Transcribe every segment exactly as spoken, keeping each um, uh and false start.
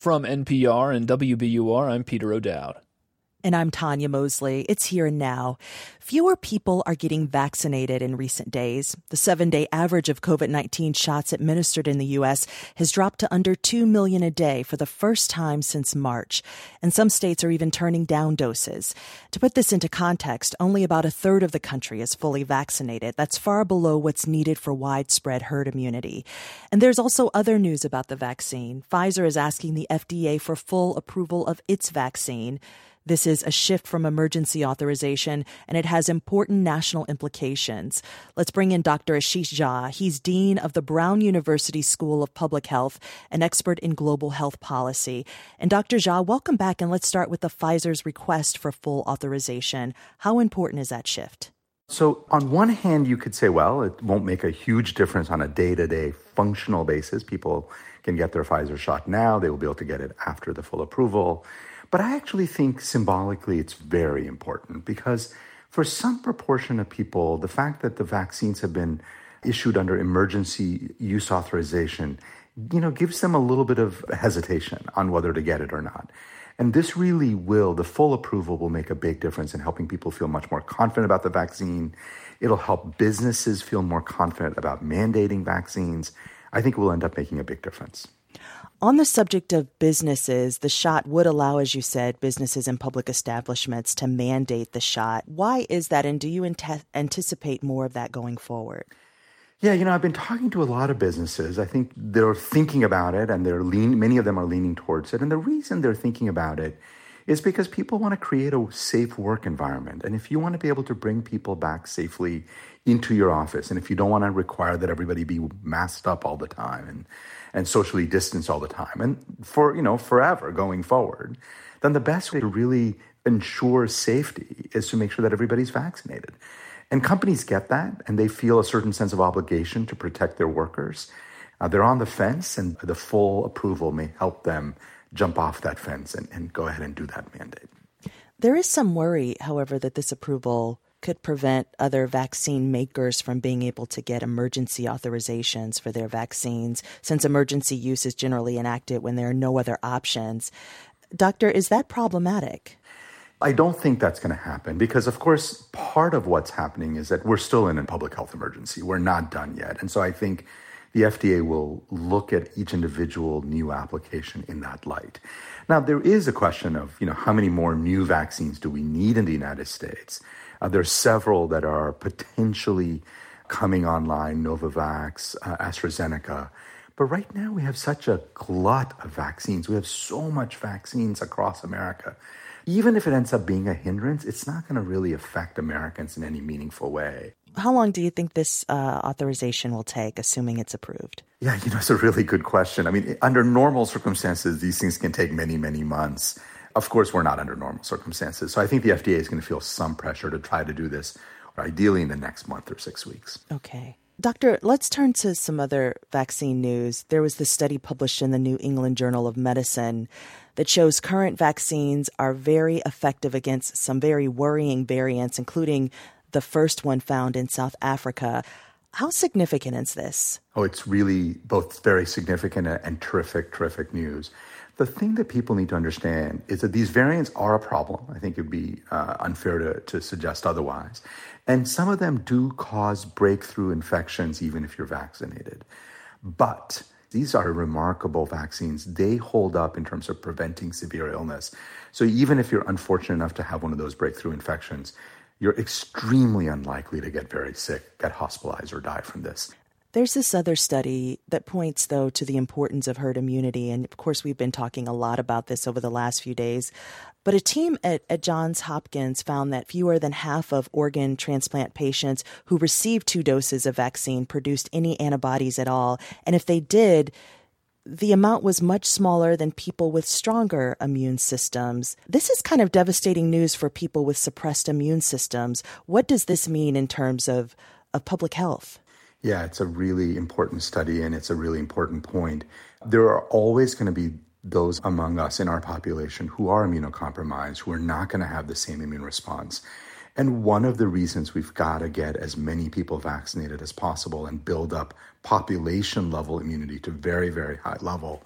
From N P R and W B U R, I'm Peter O'Dowd. And I'm Tanya Mosley. It's here and now. Fewer people are getting vaccinated in recent days. The seven-day average of COVID nineteen shots administered in the U S has dropped to under two million a day for the first time since March. And some states are even turning down doses. To put this into context, only about a third of the country is fully vaccinated. That's far below what's needed for widespread herd immunity. And there's also other news about the vaccine. Pfizer is asking the F D A for full approval of its vaccine. This is a shift from emergency authorization, and it has important national implications. Let's bring in Doctor Ashish Jha. He's Dean of the Brown University School of Public Health, an expert in global health policy. And Doctor Jha, welcome back, and let's start with the Pfizer's request for full authorization. How important is that shift? So on one hand, you could say, well, it won't make a huge difference on a day-to-day functional basis. People can get their Pfizer shot now. They will be able to get it after the full approval. But I actually think symbolically it's very important because for some proportion of people, the fact that the vaccines have been issued under emergency use authorization, you know, gives them a little bit of hesitation on whether to get it or not. And this really will, the full approval will make a big difference in helping people feel much more confident about the vaccine. It'll help businesses feel more confident about mandating vaccines. I think it will end up making a big difference. On the subject of businesses, the shot would allow, as you said, businesses and public establishments to mandate the shot. Why is that, and do you ante- anticipate more of that going forward? Yeah, you know, I've been talking to a lot of businesses. I think they're thinking about it, and they're lean. Many of them are leaning towards it. And the reason they're thinking about it is because people want to create a safe work environment. And if you want to be able to bring people back safely into your office, and if you don't want to require that everybody be masked up all the time and and socially distanced all the time, and for, you know, forever going forward, then the best way to really ensure safety is to make sure that everybody's vaccinated. And companies get that, and they feel a certain sense of obligation to protect their workers. Uh, they're on the fence, and the full approval may help them jump off that fence and, and go ahead and do that mandate. There is some worry, however, that this approval could prevent other vaccine makers from being able to get emergency authorizations for their vaccines, since emergency use is generally enacted when there are no other options. Doctor, is that problematic? I don't think that's going to happen because, of course, part of what's happening is that we're still in a public health emergency. We're not done yet. And so I think the F D A will look at each individual new application in that light. Now, there is a question of, you know, how many more new vaccines do we need in the United States? Uh, there are several that are potentially coming online, Novavax, uh, AstraZeneca. But right now we have such a glut of vaccines. We have so much vaccines across America. Even if it ends up being a hindrance, it's not going to really affect Americans in any meaningful way. How long do you think this uh, authorization will take, assuming it's approved? Yeah, you know, it's a really good question. I mean, under normal circumstances, these things can take many, many months. Of course, we're not under normal circumstances. So I think the F D A is going to feel some pressure to try to do this, ideally in the next month or six weeks. Okay. Doctor, let's turn to some other vaccine news. There was this study published in the New England Journal of Medicine that shows current vaccines are very effective against some very worrying variants, including the first one found in South Africa. How significant is this? Oh, it's really both very significant and terrific, terrific news. The thing that people need to understand is that these variants are a problem. I think it would be uh, unfair to, to suggest otherwise. And some of them do cause breakthrough infections, even if you're vaccinated. But these are remarkable vaccines. They hold up in terms of preventing severe illness. So even if you're unfortunate enough to have one of those breakthrough infections, you're extremely unlikely to get very sick, get hospitalized, or die from this. There's this other study that points, though, to the importance of herd immunity. And, of course, we've been talking a lot about this over the last few days. But a team at, at Johns Hopkins found that fewer than half of organ transplant patients who received two doses of vaccine produced any antibodies at all. And if they did, the amount was much smaller than people with stronger immune systems. This is kind of devastating news for people with suppressed immune systems. What does this mean in terms of, of public health? Yeah, it's a really important study, and it's a really important point. There are always going to be those among us in our population who are immunocompromised, who are not going to have the same immune response. And one of the reasons we've got to get as many people vaccinated as possible and build up population-level immunity to very, very high level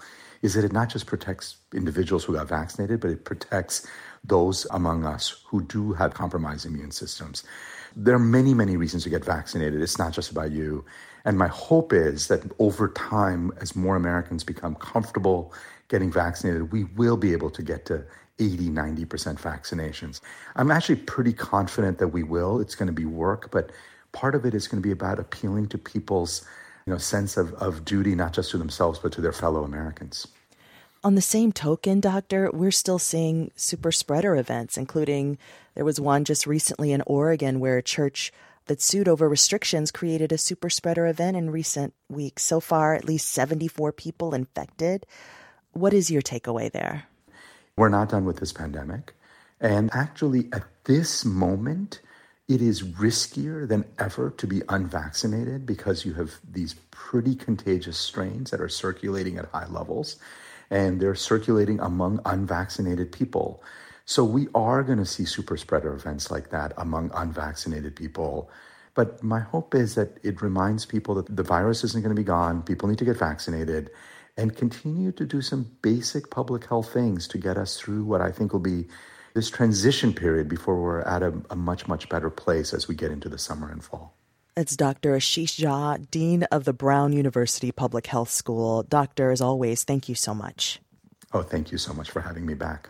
is that it not just protects individuals who got vaccinated, but it protects those among us who do have compromised immune systems. There are many, many reasons to get vaccinated. It's not just about you. And my hope is that over time, as more Americans become comfortable getting vaccinated, we will be able to get to eighty, ninety percent vaccinations. I'm actually pretty confident that we will. It's going to be work, but part of it is going to be about appealing to people's, you know, sense of, of duty, not just to themselves, but to their fellow Americans. On the same token, Doctor, we're still seeing super spreader events, including there was one just recently in Oregon where a church that sued over restrictions created a super spreader event in recent weeks. So far, at least seventy-four people infected. What is your takeaway there? We're not done with this pandemic. And actually, at this moment, it is riskier than ever to be unvaccinated because you have these pretty contagious strains that are circulating at high levels, and they're circulating among unvaccinated people. So we are going to see super spreader events like that among unvaccinated people. But my hope is that it reminds people that the virus isn't going to be gone. People need to get vaccinated and continue to do some basic public health things to get us through what I think will be this transition period before we're at a, a much, much better place as we get into the summer and fall. It's Doctor Ashish Jha, Dean of the Brown University Public Health School. Doctor, as always, thank you so much. Oh, thank you so much for having me back.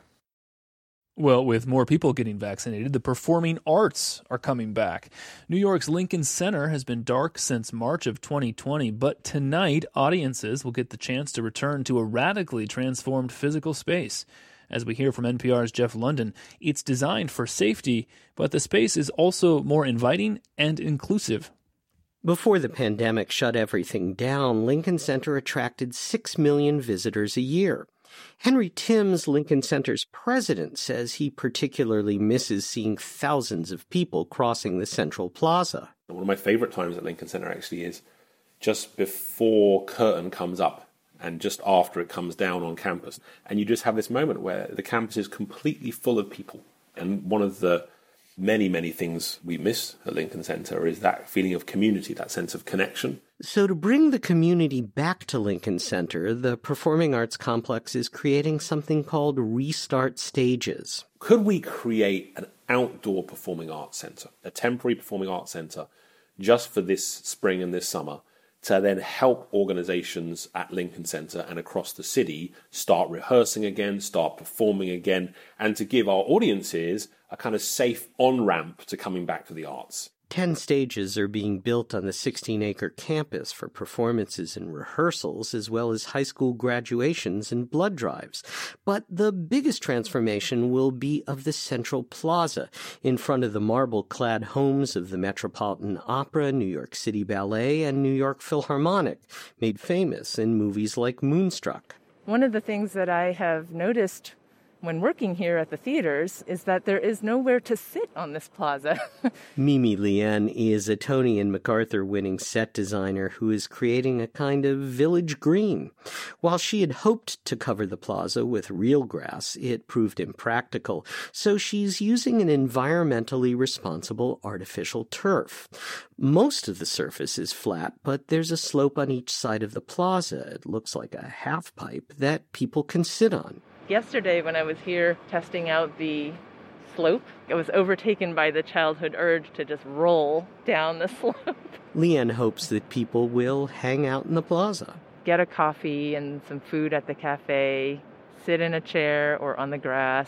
Well, with more people getting vaccinated, the performing arts are coming back. New York's Lincoln Center has been dark since March of twenty twenty, but tonight audiences will get the chance to return to a radically transformed physical space. As we hear from N P R's Jeff London, it's designed for safety, but the space is also more inviting and inclusive. Before the pandemic shut everything down, Lincoln Center attracted six million visitors a year. Henry Timms, Lincoln Center's president, says he particularly misses seeing thousands of people crossing the Central Plaza. One of my favorite times at Lincoln Center actually is just before curtain comes up and just after it comes down on campus. And you just have this moment where the campus is completely full of people. And one of the many, many things we miss at Lincoln Center is that feeling of community, that sense of connection. So to bring the community back to Lincoln Center, the Performing Arts Complex is creating something called Restart Stages. Could we create an outdoor performing arts center, a temporary performing arts center, just for this spring and this summer, to then help organizations at Lincoln Center and across the city start rehearsing again, start performing again, and to give our audiences a kind of safe on-ramp to coming back to the arts? Ten stages are being built on the sixteen-acre campus for performances and rehearsals, as well as high school graduations and blood drives. But the biggest transformation will be of the Central Plaza, in front of the marble-clad homes of the Metropolitan Opera, New York City Ballet, and New York Philharmonic, made famous in movies like Moonstruck. One of the things that I have noticed when working here at the theaters is that there is nowhere to sit on this plaza. Mimi Lien is a Tony and MacArthur-winning set designer who is creating a kind of village green. While she had hoped to cover the plaza with real grass, it proved impractical, so she's using an environmentally responsible artificial turf. Most of the surface is flat, but there's a slope on each side of the plaza. It looks like a half pipe that people can sit on. Yesterday, when I was here testing out the slope, I was overtaken by the childhood urge to just roll down the slope. Leanne hopes that people will hang out in the plaza. Get a coffee and some food at the cafe, sit in a chair or on the grass,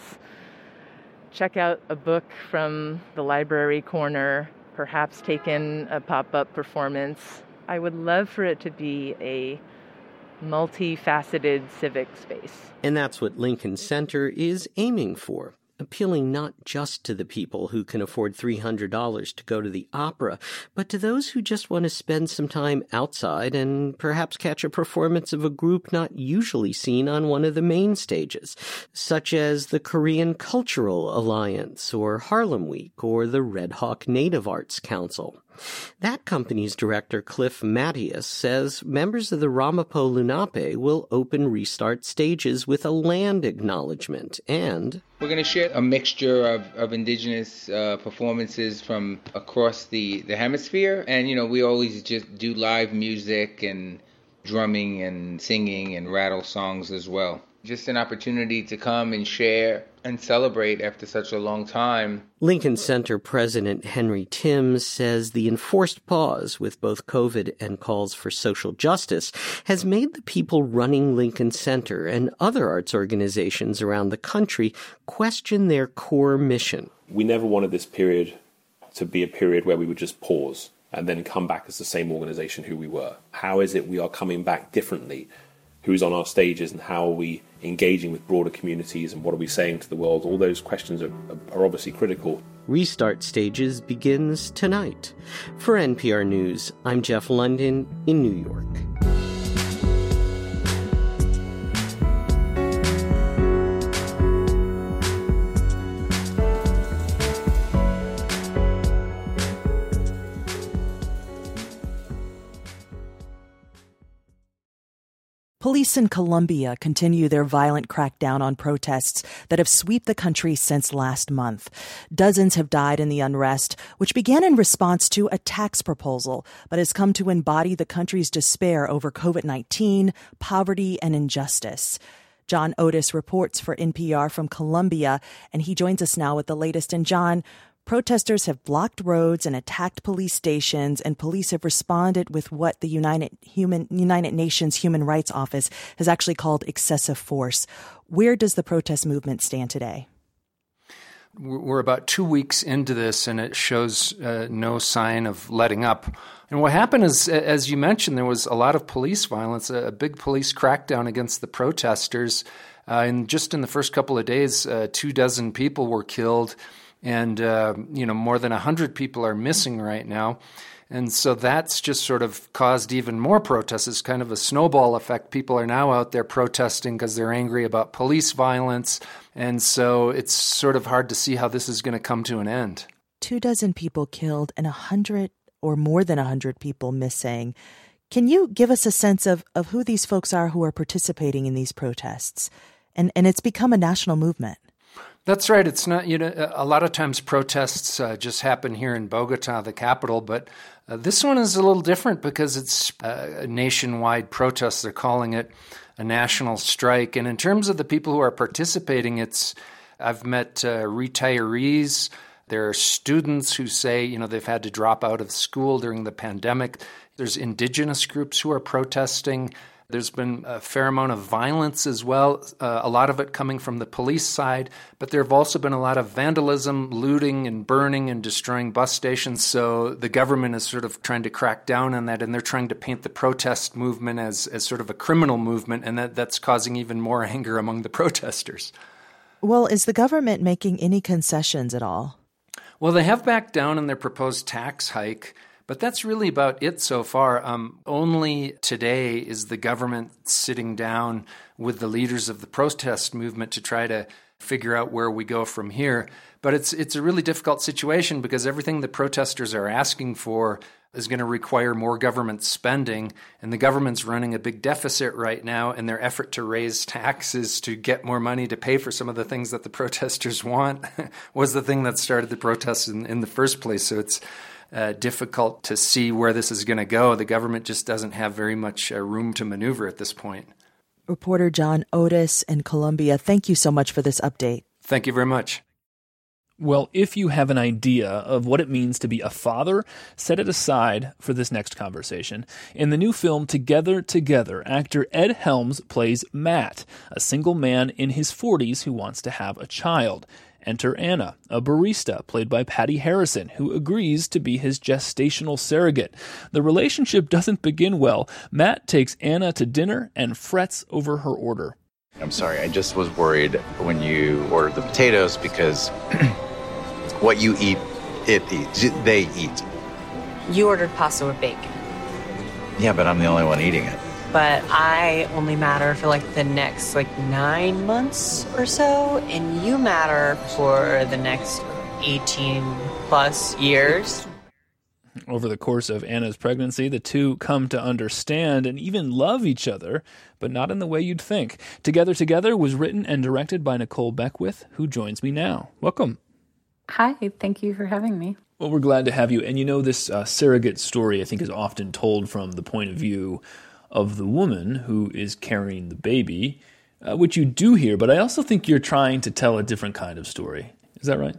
check out a book from the library corner, perhaps take in a pop-up performance. I would love for it to be a multifaceted civic space. And that's what Lincoln Center is aiming for, appealing not just to the people who can afford three hundred dollars to go to the opera, but to those who just want to spend some time outside and perhaps catch a performance of a group not usually seen on one of the main stages, such as the Korean Cultural Alliance or Harlem Week or the Red Hawk Native Arts Council. That company's director, Cliff Mattias, says members of the Ramapo Lenape will open Restart Stages with a land acknowledgement, and we're going to share a mixture of, of indigenous uh, performances from across the, the hemisphere. And, you know, we always just do live music and drumming and singing and rattle songs as well. Just an opportunity to come and share and celebrate after such a long time. Lincoln Center President Henry Timms says the enforced pause with both COVID and calls for social justice has made the people running Lincoln Center and other arts organizations around the country question their core mission. We never wanted this period to be a period where we would just pause and then come back as the same organization who we were. How is it we are coming back differently? Who's on our stages and how are we engaging with broader communities and what are we saying to the world? All those questions are, are obviously critical. Restart Stages begins tonight. For N P R News, I'm Jeff London in New York. Police in Colombia continue their violent crackdown on protests that have swept the country since last month. Dozens have died in the unrest, which began in response to a tax proposal, but has come to embody the country's despair over COVID nineteen, poverty, and injustice. John Otis reports for N P R from Colombia, and he joins us now with the latest. And John, protesters have blocked roads and attacked police stations, and police have responded with what the United Human United Nations Human Rights Office has actually called excessive force. Where does the protest movement stand today? We're about two weeks into this, and it shows uh, no sign of letting up. And what happened is, as you mentioned, there was a lot of police violence, a big police crackdown against the protesters. Uh, and just in the first couple of days, uh, two dozen people were killed. And, uh, you know, more than one hundred people are missing right now. And so that's just sort of caused even more protests. It's kind of a snowball effect. People are now out there protesting because they're angry about police violence. And so it's sort of hard to see how this is going to come to an end. Two dozen people killed and a hundred or more than a hundred people missing. Can you give us a sense of, of who these folks are who are participating in these protests? And, and it's become a national movement. That's right. It's not, you know, a lot of times protests uh, just happen here in Bogota, the capital, but uh, this one is a little different because it's uh, a nationwide protest. They're calling it a national strike. And in terms of the people who are participating, it's, I've met uh, retirees. There are students who say, you know, they've had to drop out of school during the pandemic. There's indigenous groups who are protesting. There's been a fair amount of violence as well, uh, a lot of it coming from the police side, but there have also been a lot of vandalism, looting and burning and destroying bus stations. So the government is sort of trying to crack down on that, and they're trying to paint the protest movement as, as sort of a criminal movement, and that, that's causing even more anger among the protesters. Well, is the government making any concessions at all? Well, they have backed down on their proposed tax hike. But that's really about it so far. Um, only today is the government sitting down with the leaders of the protest movement to try to figure out where we go from here. But it's it's a really difficult situation because everything the protesters are asking for is going to require more government spending, and the government's running a big deficit right now, and their effort to raise taxes to get more money to pay for some of the things that the protesters want was the thing that started the protests in, in the first place. So it's Uh, difficult to see where this is going to go. The government just doesn't have very much uh, room to maneuver at this point. Reporter John Otis in Colombia, thank you so much for this update. Thank you very much. Well, if you have an idea of what it means to be a father, set it aside for this next conversation. In the new film Together, Together, actor Ed Helms plays Matt, a single man in his forties who wants to have a child. Enter Anna, a barista played by Patty Harrison, who agrees to be his gestational surrogate. The relationship doesn't begin well. Matt takes Anna to dinner and frets over her order. I'm sorry, I just was worried when you ordered the potatoes because what you eat, it eats. They eat. You ordered pasta with bacon. Yeah, but I'm the only one eating it. But I only matter for like the next like nine months or so, and you matter for the next eighteen plus years. Over the course of Anna's pregnancy, the two come to understand and even love each other, but not in the way you'd think. Together Together was written and directed by Nicole Beckwith, who joins me now. Welcome. Hi, thank you for having me. Well, we're glad to have you. And you know, this uh, surrogate story, I think, is often told from the point of view of the woman who is carrying the baby, uh, which you do here, but I also think you're trying to tell a different kind of story. Is that right?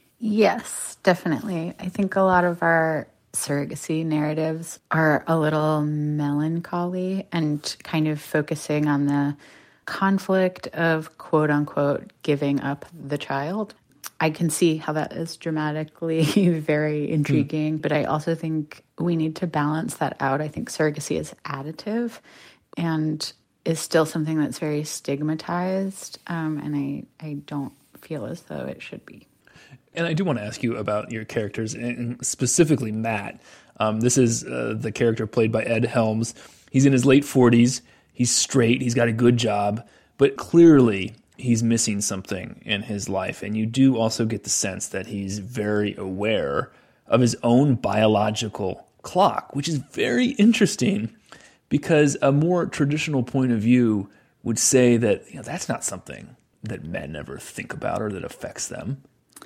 Yes, definitely. I think a lot of our surrogacy narratives are a little melancholy and kind of focusing on the conflict of quote unquote giving up the child. I can see how that is dramatically very intriguing, mm. but I also think we need to balance that out. I think surrogacy is additive and is still something that's very stigmatized, um, and I, I don't feel as though it should be. And I do want to ask you about your characters, and specifically Matt. Um, this is uh, the character played by Ed Helms. He's in his late forties. He's straight. He's got a good job, but clearly he's missing something in his life. And you do also get the sense that he's very aware of his own biological clock, which is very interesting because a more traditional point of view would say that, you know, that's not something that men ever think about or that affects them.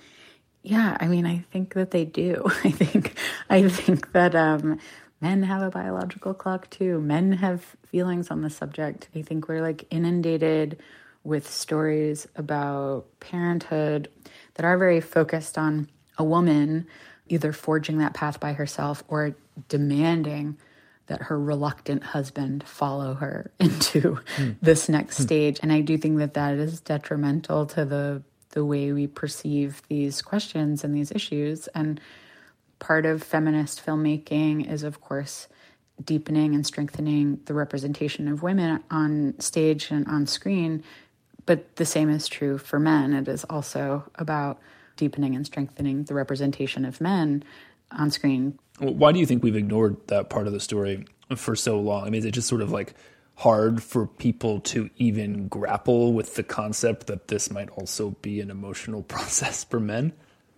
Yeah, I mean, I think that they do. I think I think that um, men have a biological clock too. Men have feelings on the subject. I think we're like inundated with stories about parenthood that are very focused on a woman either forging that path by herself or demanding that her reluctant husband follow her into mm. this next mm. stage. And I do think that that is detrimental to the the way we perceive these questions and these issues. And part of feminist filmmaking is, of course, deepening and strengthening the representation of women on stage and on screen. But the same is true for men. It is also about deepening and strengthening the representation of men on screen. Why do you think we've ignored that part of the story for so long? I mean, is it just sort of like hard for people to even grapple with the concept that this might also be an emotional process for men?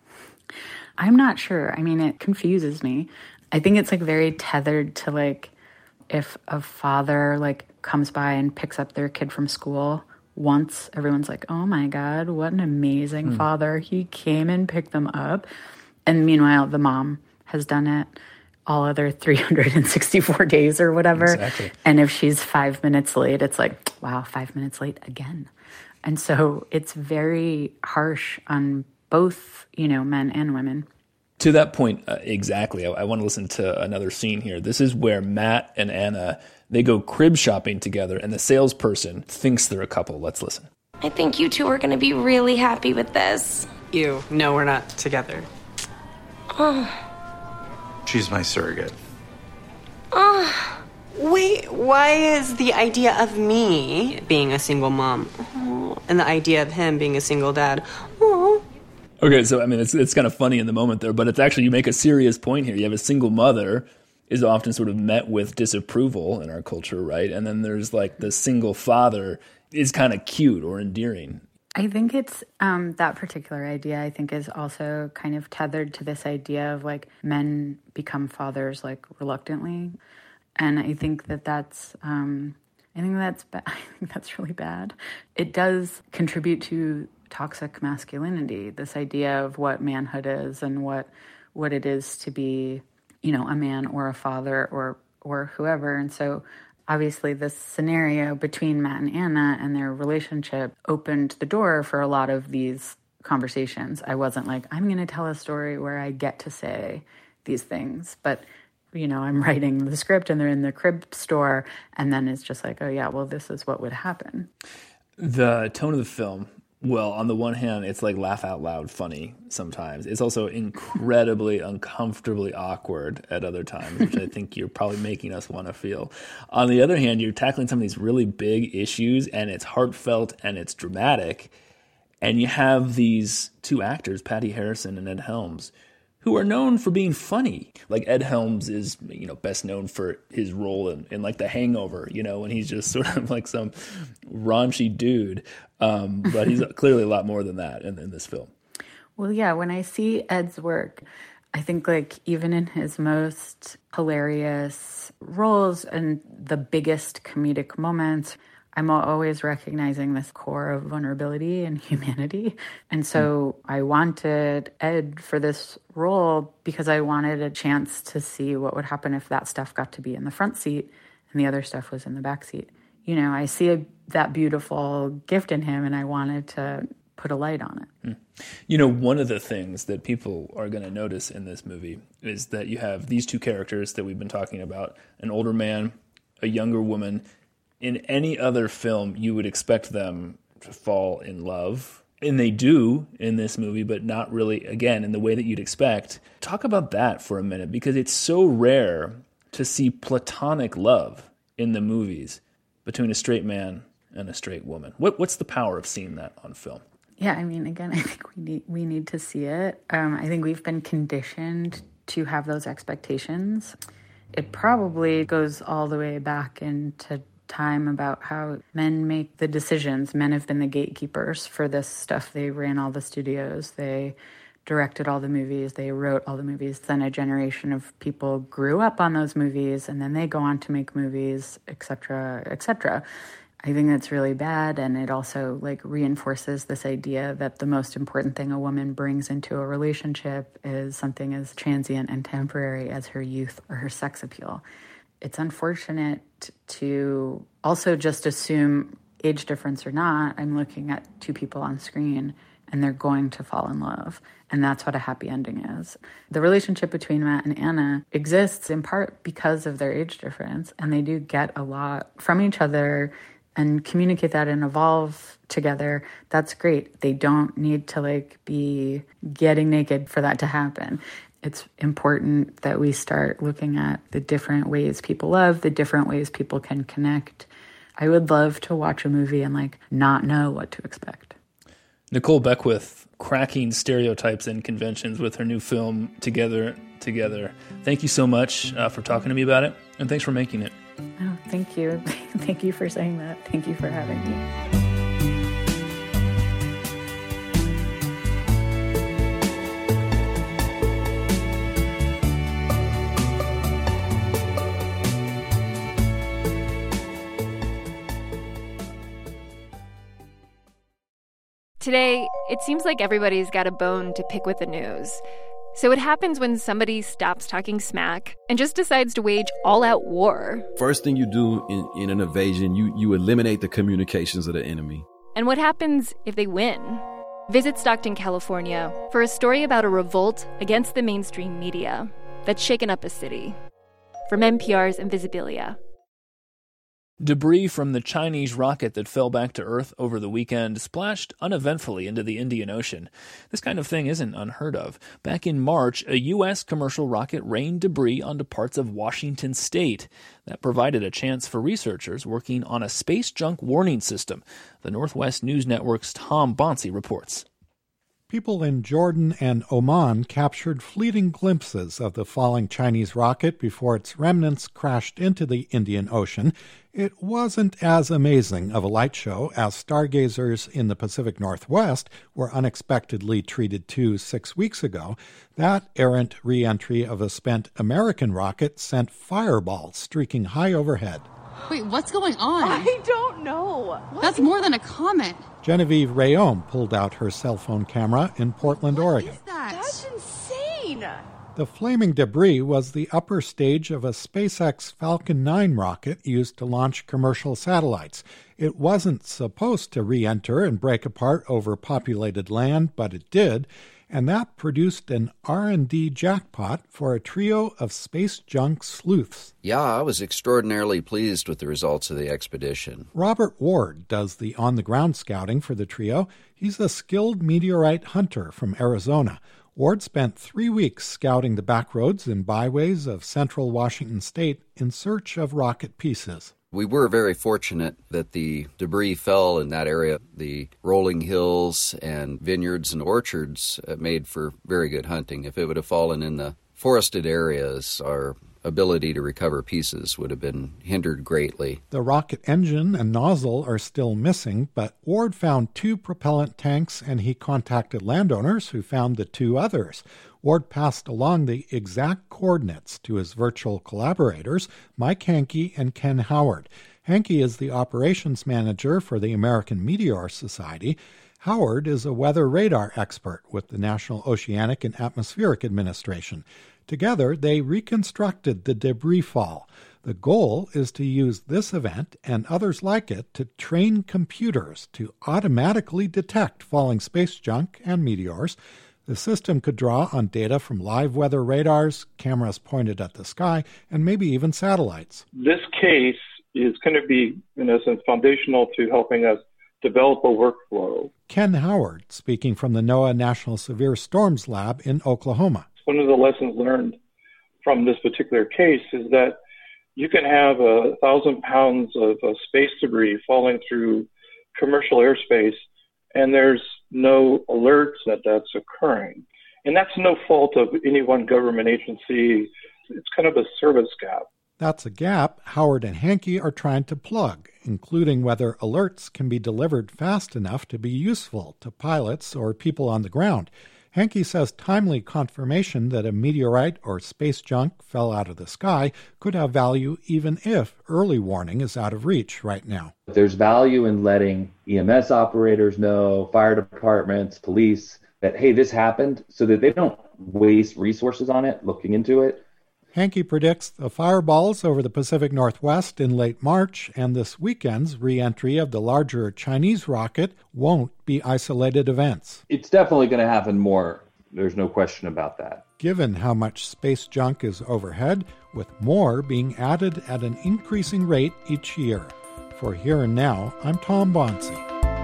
I'm not sure. I mean, it confuses me. I think it's like very tethered to like if a father like comes by and picks up their kid from school once, everyone's like, oh my God, what an amazing mm. father. He came and picked them up. And meanwhile, the mom has done it all other three hundred sixty-four days or whatever. Exactly. And if she's five minutes late, it's like, wow, five minutes late again. And so it's very harsh on both, you know, men and women. To that point, uh, exactly. I, I want to listen to another scene here. This is where Matt and Anna, they go crib shopping together, and the salesperson thinks they're a couple. Let's listen. I think you two are going to be really happy with this. Ew, no, we're not together. Oh. She's my surrogate. Oh. Wait, why is the idea of me being a single mom oh, and the idea of him being a single dad? Oh. Okay, so I mean, it's it's kind of funny in the moment there, but it's actually, you make a serious point here. You have a single mother is often sort of met with disapproval in our culture, right? And then there's like the single father is kind of cute or endearing. I think it's um, that particular idea, I think, is also kind of tethered to this idea of like men become fathers like reluctantly. And I think that that's, um, I think that's, ba- I think that's really bad. It does contribute to toxic masculinity, this idea of what manhood is and what what it is to be, you know, a man or a father or or whoever. And so obviously this scenario between Matt and Anna and their relationship opened the door for a lot of these conversations. I wasn't like, I'm going to tell a story where I get to say these things, but you know, I'm writing the script and they're in the crib store, and then it's just like, oh yeah, well, this is what would happen. The tone of the film, well, on the one hand, it's like laugh out loud funny sometimes. It's also incredibly uncomfortably awkward at other times, which I think you're probably making us want to feel. On the other hand, you're tackling some of these really big issues, and it's heartfelt and it's dramatic. And you have these two actors, Patty Harrison and Ed Helms, who are known for being funny. Like Ed Helms is, you know, best known for his role in, in like The Hangover, you know, when he's just sort of like some raunchy dude. Um, but he's clearly a lot more than that in, in this film. Well, yeah, when I see Ed's work, I think like even in his most hilarious roles and the biggest comedic moments, I'm always recognizing this core of vulnerability and humanity. And so mm. I wanted Ed for this role because I wanted a chance to see what would happen if that stuff got to be in the front seat and the other stuff was in the backseat. You know, I see a, that beautiful gift in him, and I wanted to put a light on it. Mm. You know, one of the things that people are going to notice in this movie is that you have these two characters that we've been talking about, an older man, a younger woman. In any other film, you would expect them to fall in love. And they do in this movie, but not really, again, in the way that you'd expect. Talk about that for a minute, because it's so rare to see platonic love in the movies between a straight man and a straight woman. What, what's the power of seeing that on film? Yeah, I mean, again, I think we need we need to see it. Um, I think we've been conditioned to have those expectations. It probably goes all the way back into time about how men make the decisions. Men have been the gatekeepers for this stuff. They ran all the studios. They directed all the movies. They wrote all the movies. Then a generation of people grew up on those movies, and then they go on to make movies, et cetera, et cetera. I think that's really bad, and it also like reinforces this idea that the most important thing a woman brings into a relationship is something as transient and temporary as her youth or her sex appeal. It's unfortunate to also just assume, age difference or not, I'm looking at two people on screen and they're going to fall in love. And that's what a happy ending is. The relationship between Matt and Anna exists in part because of their age difference, and they do get a lot from each other and communicate that and evolve together. That's great. They don't need to like be getting naked for that to happen. It's important that we start looking at the different ways people love, the different ways people can connect. I would love to watch a movie and like not know what to expect. Nicole Beckwith cracking stereotypes and conventions with her new film, Together, Together. Thank you so much uh, for talking to me about it, and thanks for making it. Oh, thank you. Thank you for saying that. Thank you for having me. Today, it seems like everybody's got a bone to pick with the news. So what happens when somebody stops talking smack and just decides to wage all-out war? First thing you do in, in an invasion, you, you eliminate the communications of the enemy. And what happens if they win? Visit Stockton, California for a story about a revolt against the mainstream media that's shaken up a city. From N P R's Invisibilia. Debris from the Chinese rocket that fell back to Earth over the weekend splashed uneventfully into the Indian Ocean. This kind of thing isn't unheard of. Back in March, a U S commercial rocket rained debris onto parts of Washington state. That provided a chance for researchers working on a space junk warning system. The Northwest News Network's Tom Bonsi reports. People in Jordan and Oman captured fleeting glimpses of the falling Chinese rocket before its remnants crashed into the Indian Ocean. It wasn't as amazing of a light show as stargazers in the Pacific Northwest were unexpectedly treated to six weeks ago. That errant re-entry of a spent American rocket sent fireballs streaking high overhead. Wait, what's going on? I don't know. What? That's more than a comet. Genevieve Rayom pulled out her cell phone camera in Portland, what Oregon. Is that? That's insane. The flaming debris was the upper stage of a SpaceX Falcon nine rocket used to launch commercial satellites. It wasn't supposed to re-enter and break apart over populated land, but it did, and that produced an R and D jackpot for a trio of space junk sleuths. Yeah, I was extraordinarily pleased with the results of the expedition. Robert Ward does the on-the-ground scouting for the trio. He's a skilled meteorite hunter from Arizona. Ward spent three weeks scouting the backroads and byways of central Washington state in search of rocket pieces. We were very fortunate that the debris fell in that area. The rolling hills and vineyards and orchards made for very good hunting. If it would have fallen in the forested areas, our ability to recover pieces would have been hindered greatly. The rocket engine and nozzle are still missing, but Ward found two propellant tanks and he contacted landowners who found the two others. Ward passed along the exact coordinates to his virtual collaborators, Mike Hankey and Ken Howard. Hankey is the operations manager for the American Meteor Society. Howard is a weather radar expert with the National Oceanic and Atmospheric Administration. Together, they reconstructed the debris fall. The goal is to use this event and others like it to train computers to automatically detect falling space junk and meteors. The system could draw on data from live weather radars, cameras pointed at the sky, and maybe even satellites. This case is going to be, in a sense, foundational to helping us develop a workflow. Ken Howard, speaking from the NOAA National Severe Storms Lab in Oklahoma. One of the lessons learned from this particular case is that you can have a thousand pounds of, of space debris falling through commercial airspace, and there's no alerts that that's occurring. And that's no fault of any one government agency. It's kind of a service gap. That's a gap Howard and Hankey are trying to plug, including whether alerts can be delivered fast enough to be useful to pilots or people on the ground. Hankey says timely confirmation that a meteorite or space junk fell out of the sky could have value even if early warning is out of reach right now. There's value in letting E M S operators know, fire departments, police, that, hey, this happened, so that they don't waste resources on it, looking into it. Hankey predicts the fireballs over the Pacific Northwest in late March and this weekend's re-entry of the larger Chinese rocket won't be isolated events. It's definitely going to happen more. There's no question about that. Given how much space junk is overhead, with more being added at an increasing rate each year. For Here and Now, I'm Tom Bonsi.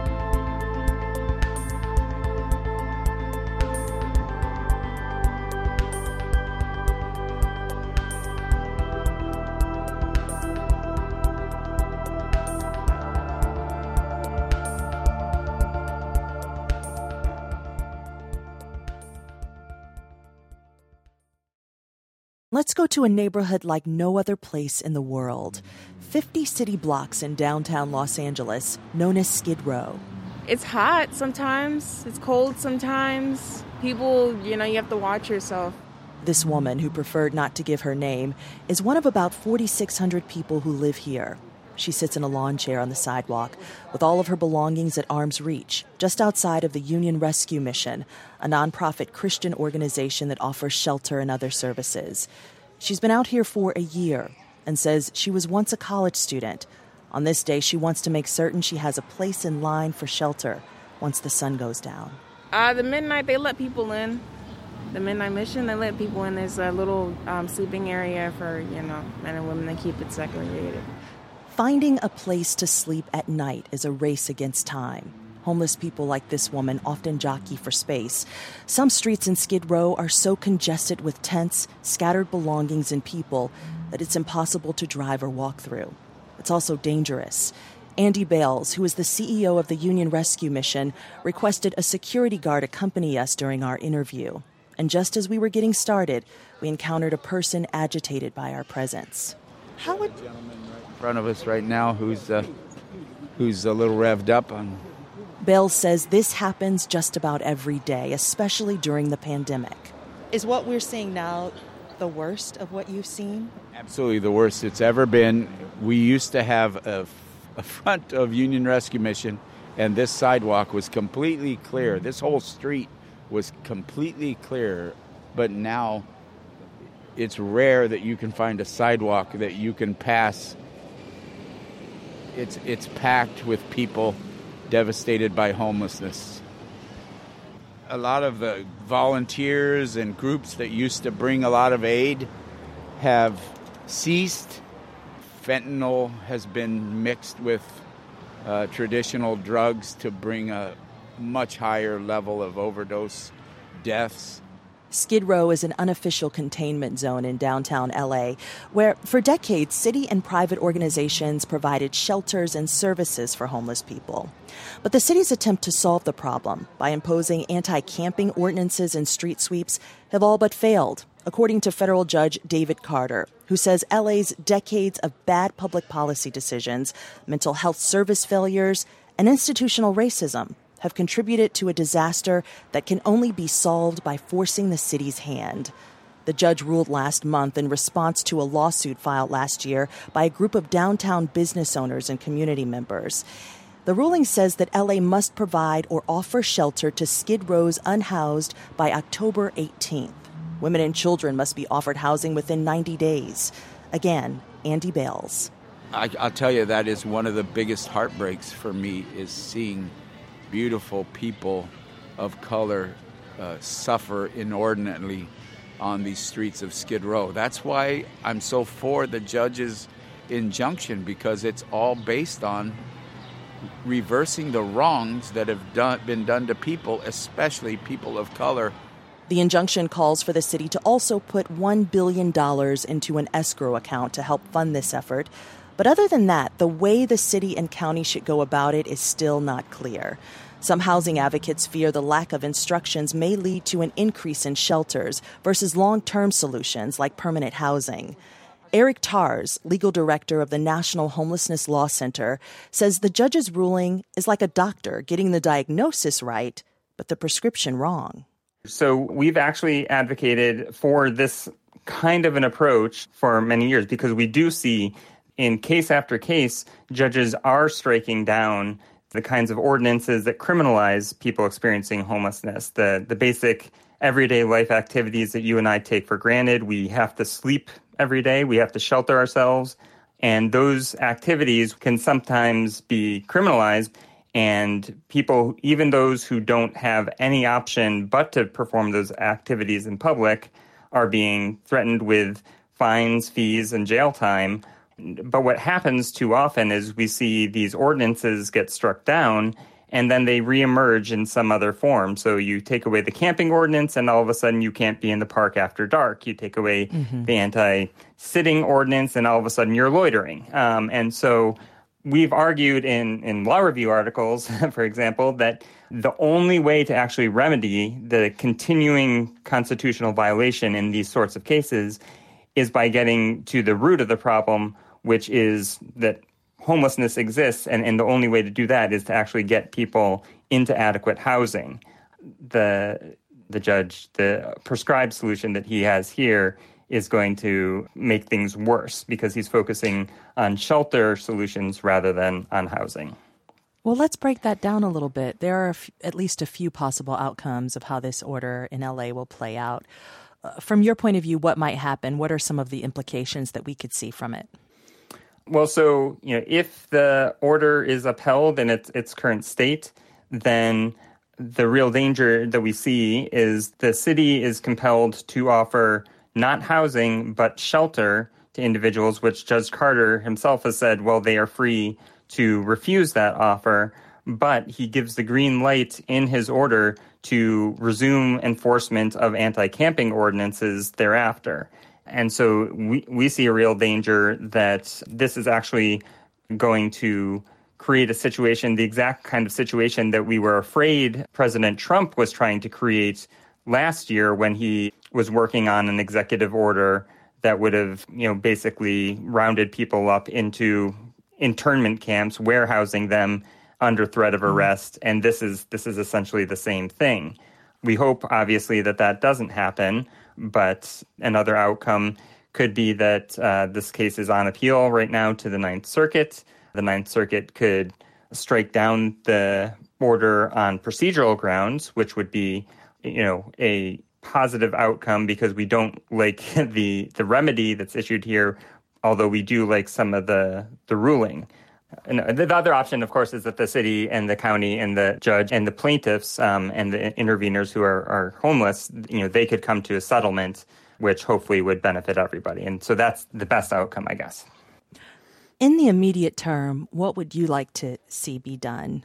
Let's go to a neighborhood like no other place in the world. fifty city blocks in downtown Los Angeles, known as Skid Row. It's hot sometimes. It's cold sometimes. People, you know, you have to watch yourself. This woman, who preferred not to give her name, is one of about forty-six hundred people who live here. She sits in a lawn chair on the sidewalk with all of her belongings at arm's reach, just outside of the Union Rescue Mission, a nonprofit Christian organization that offers shelter and other services. She's been out here for a year and says she was once a college student. On this day, she wants to make certain she has a place in line for shelter once the sun goes down. Uh, the midnight, they let people in. The Midnight Mission, they let people in. There's a little um, sleeping area for, you know, men and women. They keep it segregated. Finding a place to sleep at night is a race against time. Homeless people like this woman often jockey for space. Some streets in Skid Row are so congested with tents, scattered belongings, and people that it's impossible to drive or walk through. It's also dangerous. Andy Bales, who is the C E O of the Union Rescue Mission, requested a security guard accompany us during our interview. And just as we were getting started, we encountered a person agitated by our presence. How would... in front of us right now who's uh, who's a little revved up on. Bales says this happens just about every day, especially during the pandemic. Is what we're seeing now the worst of what you've seen? Absolutely the worst it's ever been. We used to have a, a front of Union Rescue Mission, and this sidewalk was completely clear. This whole street was completely clear, but now it's rare that you can find a sidewalk that you can pass. It's it's packed with people devastated by homelessness. A lot of the volunteers and groups that used to bring a lot of aid have ceased. Fentanyl has been mixed with uh, traditional drugs to bring a much higher level of overdose deaths. Skid Row is an unofficial containment zone in downtown L A, where for decades city and private organizations provided shelters and services for homeless people. But the city's attempt to solve the problem by imposing anti-camping ordinances and street sweeps have all but failed, according to federal judge David Carter, who says L A's decades of bad public policy decisions, mental health service failures, and institutional racism have contributed to a disaster that can only be solved by forcing the city's hand. The judge ruled last month in response to a lawsuit filed last year by a group of downtown business owners and community members. The ruling says that L A must provide or offer shelter to Skid Row's unhoused by October eighteenth. Women and children must be offered housing within ninety days. Again, Andy Bales. I, I'll tell you, that is one of the biggest heartbreaks for me, is seeing beautiful people of color uh, suffer inordinately on these streets of Skid Row. That's why I'm so for the judge's injunction, because it's all based on reversing the wrongs that have done, been done to people, especially people of color. The injunction calls for the city to also put one billion dollars into an escrow account to help fund this effort. But other than that, the way the city and county should go about it is still not clear. Some housing advocates fear the lack of instructions may lead to an increase in shelters versus long-term solutions like permanent housing. Eric Tars, legal director of the National Homelessness Law Center, says the judge's ruling is like a doctor getting the diagnosis right, but the prescription wrong. So we've actually advocated for this kind of an approach for many years, because we do see in case after case, judges are striking down the kinds of ordinances that criminalize people experiencing homelessness, the, the basic everyday life activities that you and I take for granted. We have to sleep every day. We have to shelter ourselves. And those activities can sometimes be criminalized. And people, even those who don't have any option but to perform those activities in public, are being threatened with fines, fees, and jail time. But what happens too often is we see these ordinances get struck down, and then they reemerge in some other form. So you take away the camping ordinance, and all of a sudden you can't be in the park after dark. You take away mm-hmm. the anti-sitting ordinance, and all of a sudden you're loitering. Um, and so we've argued in, in law review articles, for example, that the only way to actually remedy the continuing constitutional violation in these sorts of cases is by getting to the root of the problem, which is that homelessness exists, and, and the only way to do that is to actually get people into adequate housing. The the judge, the prescribed solution that he has here is going to make things worse, because he's focusing on shelter solutions rather than on housing. Well, let's break that down a little bit. There are a f- at least a few possible outcomes of how this order in L A will play out. Uh, from your point of view, what might happen? What are some of the implications that we could see from it? Well, so, you know, if the order is upheld in its, its current state, then the real danger that we see is the city is compelled to offer not housing, but shelter to individuals, which Judge Carter himself has said, well, they are free to refuse that offer. But he gives the green light in his order to resume enforcement of anti-camping ordinances thereafter. And so we, we see a real danger that this is actually going to create a situation, the exact kind of situation that we were afraid President Trump was trying to create last year when he was working on an executive order that would have, you know, basically rounded people up into internment camps, warehousing them under threat of arrest. And this is this is essentially the same thing. We hope, obviously, that that doesn't happen. But another outcome could be that uh, this case is on appeal right now to the Ninth Circuit. The Ninth Circuit could strike down the order on procedural grounds, which would be, you know, a positive outcome, because we don't like the the remedy that's issued here, although we do like some of the the ruling. And the other option, of course, is that the city and the county and the judge and the plaintiffs um, and the interveners who are, are homeless, you know, they could come to a settlement, which hopefully would benefit everybody. And so that's the best outcome, I guess. In the immediate term, what would you like to see be done?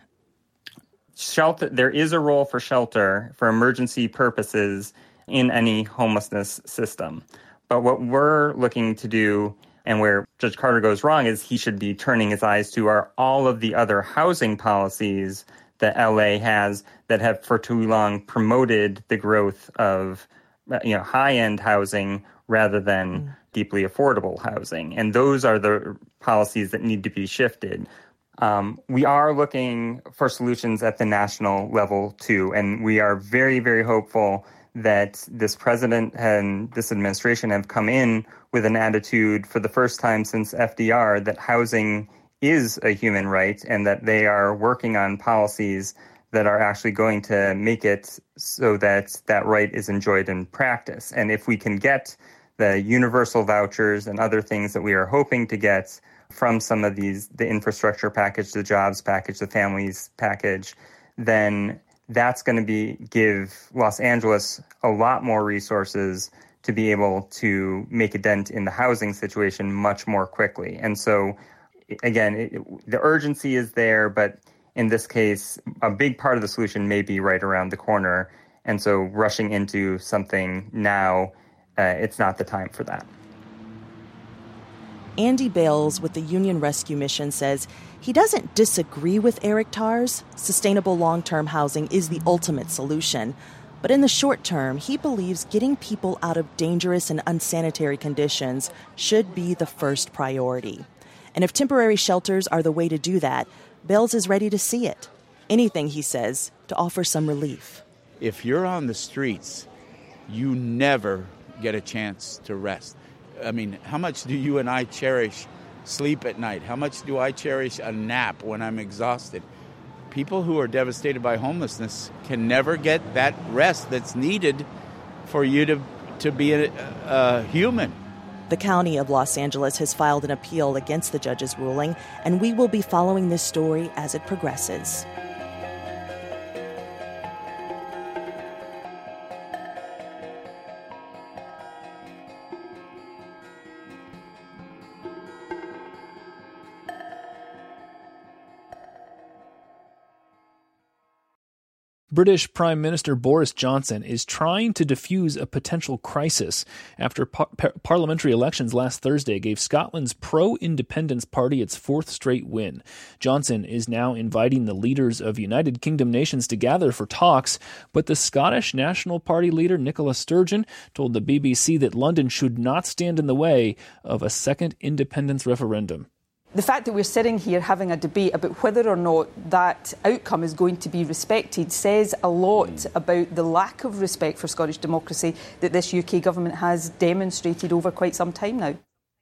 Shelter. There is a role for shelter for emergency purposes in any homelessness system. But what we're looking to do, and where Judge Carter goes wrong, is he should be turning his eyes to are all of the other housing policies that L A has that have for too long promoted the growth of, you know, high-end housing rather than mm. deeply affordable housing. And those are the policies that need to be shifted. Um, we are looking for solutions at the national level, too, and we are very, very hopeful that this president and this administration have come in with an attitude for the first time since F D R that housing is a human right, and that they are working on policies that are actually going to make it so that that right is enjoyed in practice. And if we can get the universal vouchers and other things that we are hoping to get from some of these, the infrastructure package, the jobs package, the families package, then that's going to be give Los Angeles a lot more resources to be able to make a dent in the housing situation much more quickly. And so, again, it, the urgency is there, but in this case, a big part of the solution may be right around the corner. And so rushing into something now, uh, it's not the time for that. Andy Bales with the Union Rescue Mission says he doesn't disagree with Eric Tarr's. Sustainable long-term housing is the ultimate solution. But in the short term, he believes getting people out of dangerous and unsanitary conditions should be the first priority. And if temporary shelters are the way to do that, Bales is ready to see it. Anything, he says, to offer some relief. If you're on the streets, you never get a chance to rest. I mean, how much do you and I cherish sleep at night? How much do I cherish a nap when I'm exhausted? People who are devastated by homelessness can never get that rest that's needed for you to, to be a, a human. The County of Los Angeles has filed an appeal against the judge's ruling, and we will be following this story as it progresses. British Prime Minister Boris Johnson is trying to defuse a potential crisis after par- par- parliamentary elections last Thursday gave Scotland's pro-independence party its fourth straight win. Johnson is now inviting the leaders of United Kingdom nations to gather for talks, but the Scottish National Party leader Nicola Sturgeon told the B B C that London should not stand in the way of a second independence referendum. The fact that we're sitting here having a debate about whether or not that outcome is going to be respected says a lot mm. about the lack of respect for Scottish democracy that this U K government has demonstrated over quite some time now.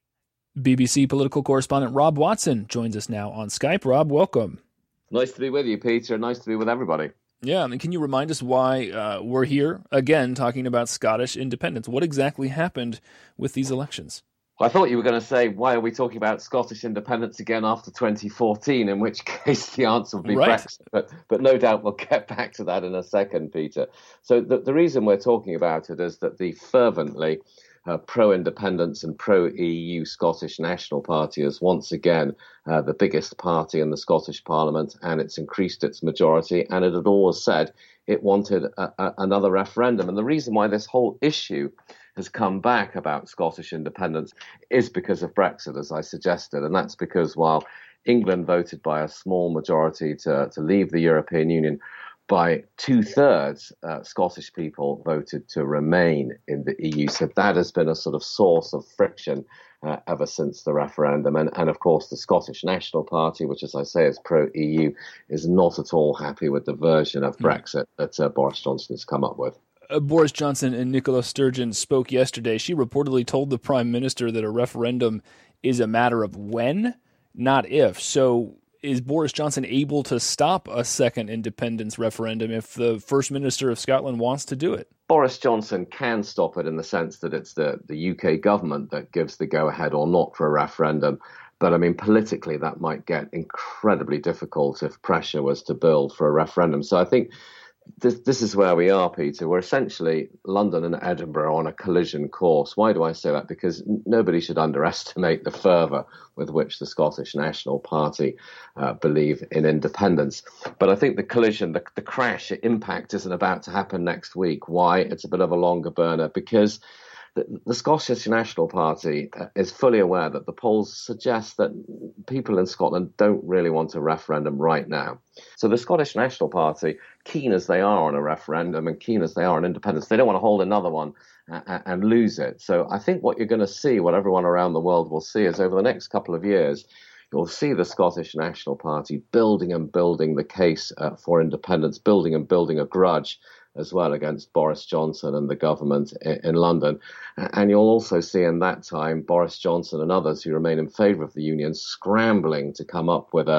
B B C political correspondent Rob Watson joins us now on Skype. Rob, welcome. Nice to be with you, Peter. Nice to be with everybody. Yeah, I mean, can you remind us why uh, we're here again talking about Scottish independence? What exactly happened with these elections? I thought you were going to say, why are we talking about Scottish independence again after twenty fourteen, in which case the answer would be right. Brexit. But, but no doubt we'll get back to that in a second, Peter. So the, the reason we're talking about it is that the fervently uh, pro-independence and pro-E U Scottish National Party is once again uh, the biggest party in the Scottish Parliament, and it's increased its majority, and it had always said it wanted a, a, another referendum. And the reason why this whole issue has come back about Scottish independence is because of Brexit, as I suggested. And that's because while England voted by a small majority to, to leave the European Union, by two-thirds, uh, Scottish people voted to remain in the E U. So that has been a sort of source of friction uh, ever since the referendum. And, and of course, the Scottish National Party, which, as I say, is pro-E U, is not at all happy with the version of Brexit that uh, Boris Johnson has come up with. Uh, Boris Johnson and Nicola Sturgeon spoke yesterday. She reportedly told the Prime Minister that a referendum is a matter of when, not if. So is Boris Johnson able to stop a second independence referendum if the First Minister of Scotland wants to do it? Boris Johnson can stop it in the sense that it's the, the U K government that gives the go-ahead or not for a referendum. But, I mean, politically, that might get incredibly difficult if pressure was to build for a referendum. So I think This, this is where we are, Peter. We're essentially London and Edinburgh on a collision course. Why do I say that? Because n- nobody should underestimate the fervour with which the Scottish National Party uh, believe in independence. But I think the collision, the, the crash, the impact isn't about to happen next week. Why? It's a bit of a longer burner because the, the Scottish National Party uh, is fully aware that the polls suggest that people in Scotland don't really want a referendum right now. So the Scottish National Party, keen as they are on a referendum and keen as they are on independence, they don't want to hold another one uh, and lose it. So I think what you're going to see, what everyone around the world will see, is over the next couple of years, you'll see the Scottish National Party building and building the case uh, for independence, building and building a grudge as well against Boris Johnson and the government in, in London. And you'll also see in that time Boris Johnson and others who remain in favour of the union scrambling to come up with a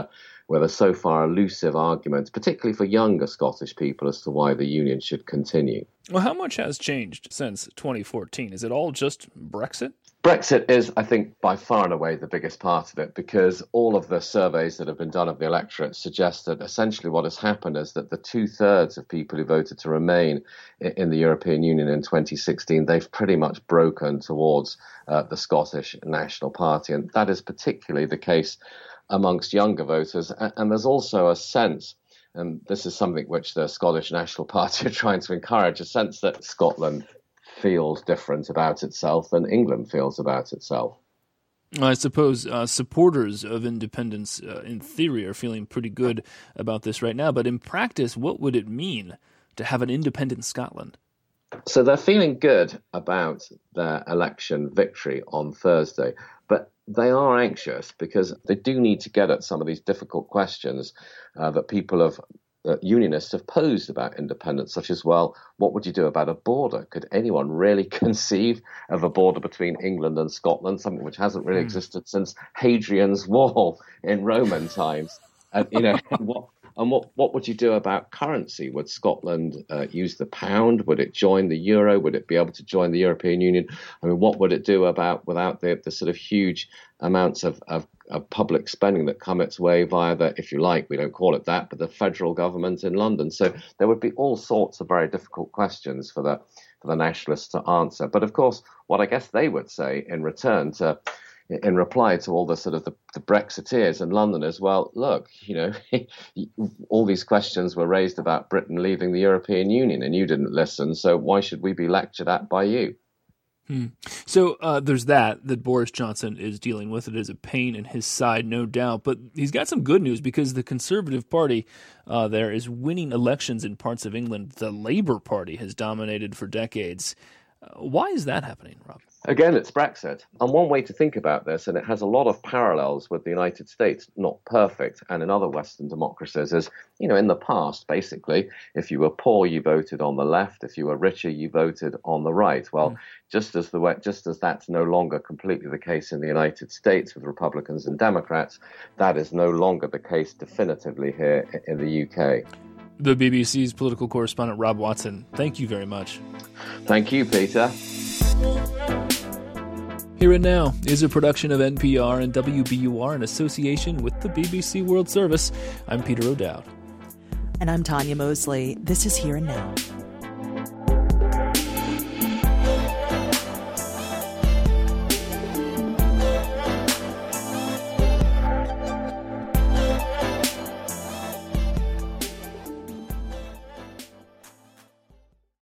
with a so far elusive argument, particularly for younger Scottish people, as to why the union should continue. Well, how much has changed since twenty fourteen? Is it all just Brexit? Brexit is, I think, by far and away the biggest part of it, because all of the surveys that have been done of the electorate suggest that essentially what has happened is that the two-thirds of people who voted to remain in the European Union in twenty sixteen, they've pretty much broken towards uh, the Scottish National Party. And that is particularly the case amongst younger voters. And there's also a sense, and this is something which the Scottish National Party are trying to encourage, a sense that Scotland feels different about itself than England feels about itself. I suppose uh, supporters of independence, uh, in theory, are feeling pretty good about this right now. But in practice, what would it mean to have an independent Scotland? So they're feeling good about their election victory on Thursday, but they are anxious because they do need to get at some of these difficult questions uh, that people have Uh, unionists have posed about independence, such as, well, what would you do about a border? Could anyone really conceive of a border between England and Scotland, something which hasn't really mm. existed since Hadrian's Wall in Roman times? And, you know, what and what what would you do about currency? Would Scotland uh, use the pound? Would it join the euro? Would it be able to join the European Union? I mean, what would it do about without the, the sort of huge amounts of, of, of public spending that come its way via the, if you like, we don't call it that, but the federal government in London? So there would be all sorts of very difficult questions for the for the nationalists to answer. But of course, what I guess they would say in return to in reply to all the sort of the, the Brexiteers in London as well, look, you know, all these questions were raised about Britain leaving the European Union and you didn't listen, so why should we be lectured at by you? Hmm. So uh, there's that, that Boris Johnson is dealing with. It is a pain in his side, no doubt. But he's got some good news because the Conservative Party uh, there is winning elections in parts of England the Labour Party has dominated for decades. Uh, why is that happening, Rob? Again, it's Brexit. And one way to think about this, and it has a lot of parallels with the United States, not perfect, and in other Western democracies, is, you know, in the past, basically, if you were poor, you voted on the left. If you were richer, you voted on the right. Well, mm. just as the just as that's no longer completely the case in the United States with Republicans and Democrats, that is no longer the case definitively here in the U K. The B B C's political correspondent, Rob Watson, thank you very much. Thank you, Peter. Here and Now is a production of N P R and W B U R in association with the B B C World Service. I'm Peter O'Dowd. And I'm Tanya Mosley. This is Here and Now.